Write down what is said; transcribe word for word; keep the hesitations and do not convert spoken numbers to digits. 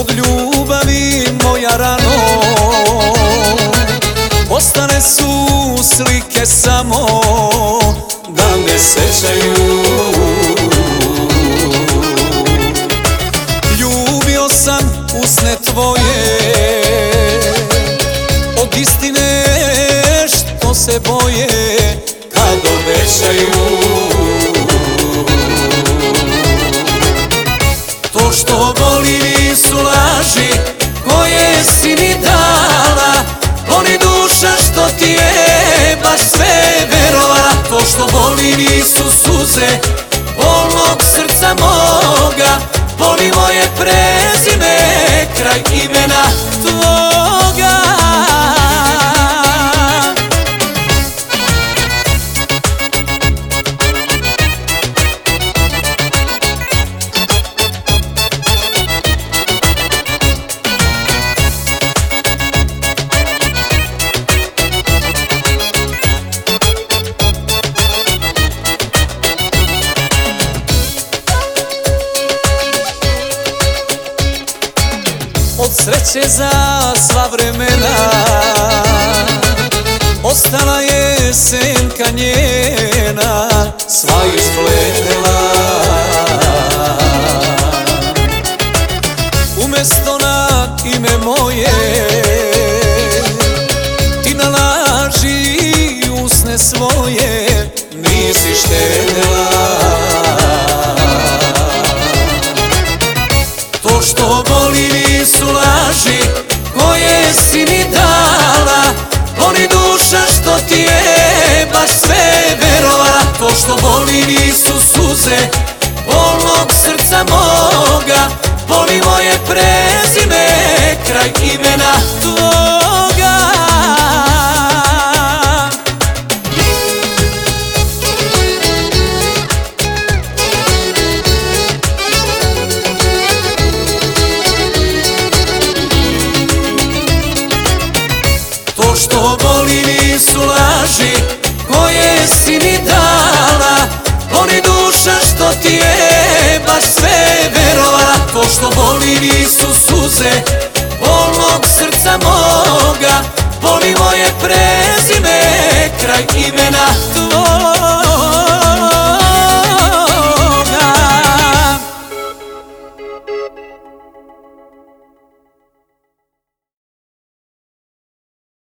Od ljubavi moja rano ostane su slike samo da me sećaju. Ljubio sam usne tvoje, od istine što se boje kad obećaju. To što boli nisu laži koje si mi dala, boli duša što ti je baš sve verovala. To što boli nisu suze bolnog srca moga, boli moje prezime kraj imena tvoga. Od sreće za sva vremena ostala je senka njena, sva izgledela. Umesto na ime moje ti na laži usne svoje nisi štedela. To što boli nisu laži koje si mi dala, boli duša što ti je baš sve verovala. To što boli nisu suze bolnog srca moga, boli moje prezime kraj imena tvoga. To što boli nisu laži koje si mi dala, boli duša što ti je baš sve verovala. To što boli nisu suze bolnog srca moga, boli moje prezime kraj imena tvoga.